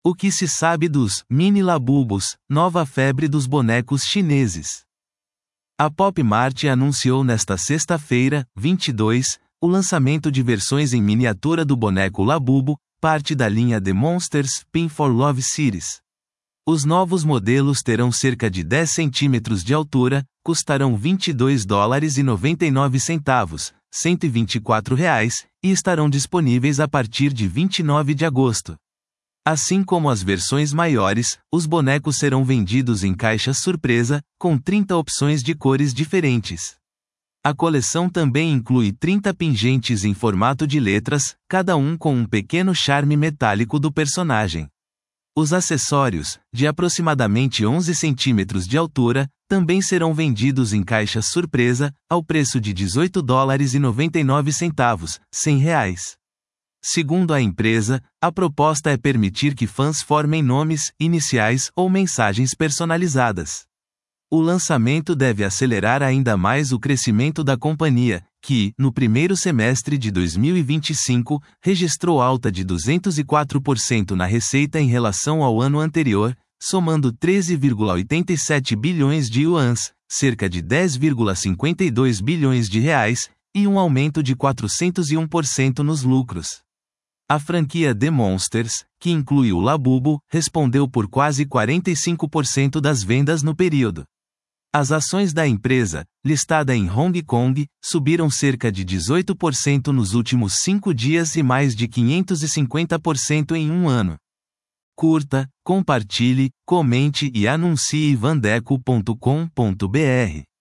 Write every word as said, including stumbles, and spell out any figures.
O que se sabe dos mini Labubos, nova febre dos bonecos chineses? A Pop Mart anunciou nesta sexta-feira, vinte e dois, o lançamento de versões em miniatura do boneco Labubo, parte da linha The Monsters Pin for Love Series. Os novos modelos terão cerca de dez centímetros de altura, custarão vinte e dois dólares e noventa e nove centavos, cento e vinte e quatro reais, e estarão disponíveis a partir de vinte e nove de agosto. Assim como as versões maiores, os bonecos serão vendidos em caixas surpresa, com trinta opções de cores diferentes. A coleção também inclui trinta pingentes em formato de letras, cada um com um pequeno charme metálico do personagem. Os acessórios, de aproximadamente onze centímetros de altura, também serão vendidos em caixas surpresa, ao preço de dezoito dólares e noventa e nove centavos, cem reais. Segundo a empresa, a proposta é permitir que fãs formem nomes, iniciais ou mensagens personalizadas. O lançamento deve acelerar ainda mais o crescimento da companhia, que, no primeiro semestre de dois mil e vinte e cinco, registrou alta de duzentos e quatro por cento na receita em relação ao ano anterior, somando treze vírgula oitenta e sete bilhões de yuans, cerca de dez vírgula cinquenta e dois bilhões de reais, e um aumento de quatrocentos e um por cento nos lucros. A franquia The Monsters, que inclui o Labubo, respondeu por quase quarenta e cinco por cento das vendas no período. As ações da empresa, listada em Hong Kong, subiram cerca de dezoito por cento nos últimos cinco dias e mais de quinhentos e cinquenta por cento em um ano. Curta, compartilhe, comente e anuncie vandeco ponto com ponto br.